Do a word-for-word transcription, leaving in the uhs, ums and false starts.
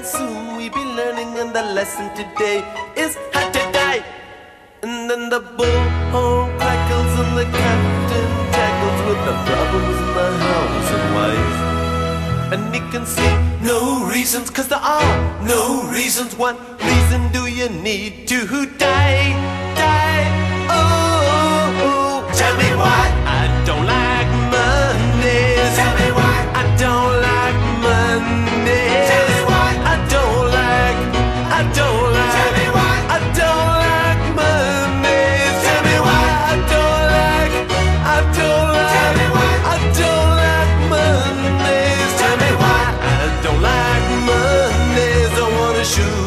and soon we be learning, and the lesson today is how to die. And then the bullhorn crackles and the captain tackles with the problems in the house and wife. And he can see no reasons, cause there are no reasons. What reason do you need to die? Die, oh, oh, oh. Tell me why I don't like Mondays. Tell me why I don't like Mondays. Tell me why I don't like, I don't like. Tell me why I don't like Mondays. Tell me why I don't like, I don't like. Tell me why I don't like Mondays. Tell me why I don't like Mondays. I wanna shoot